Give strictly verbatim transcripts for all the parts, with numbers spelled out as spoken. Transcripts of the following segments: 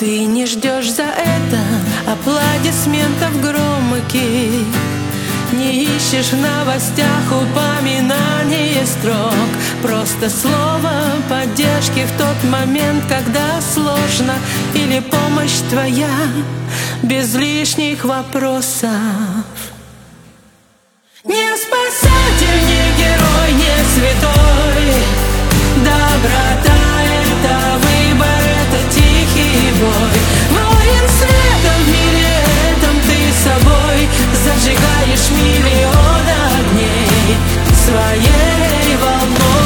Ты не ждешь за это аплодисментов громких, не ищешь в новостях упоминания строк. Просто слово поддержки в тот момент, когда сложно, или помощь твоя без лишних вопросов. Не спасатель, не герой, не святой. Доброта — это выбор, это тихий бой. Воин света в мире этом, ты собой зажигаешь миллион огней своей волной.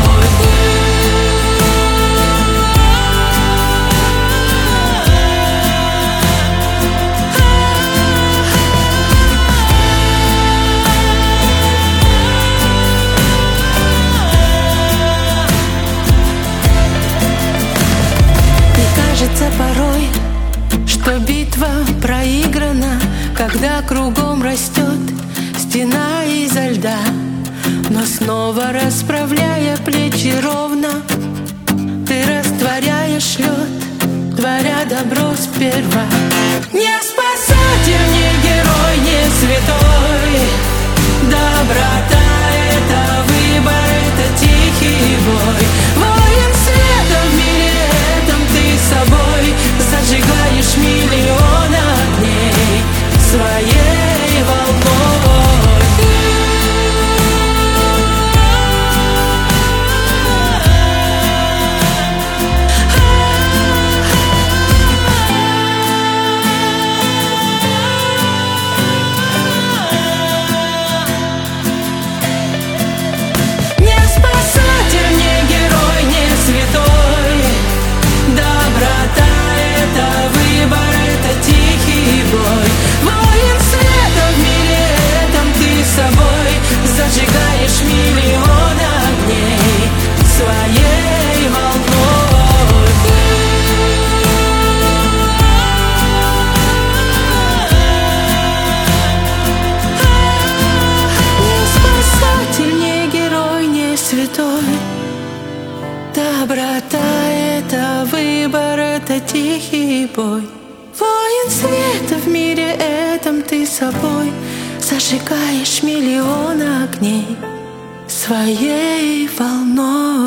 Кажется порой, что битва проиграна, когда кругом растет стена изо льда. Но снова расправляя плечи ровно, ты растворяешь лед, творя добро сперва. Не спасатель, не герой, не святой. Доброта — это выбор, это тихий бой. Воин света в мире этом, ты собой зажигаешь миллион огней своей волной. Зажигаешь миллион огней своей волной. Не спасатель, не герой, не святой. Доброта — это выбор, это тихий бой. Воин света в мире этом, ты собой зажигаешь миллион огней своей волной.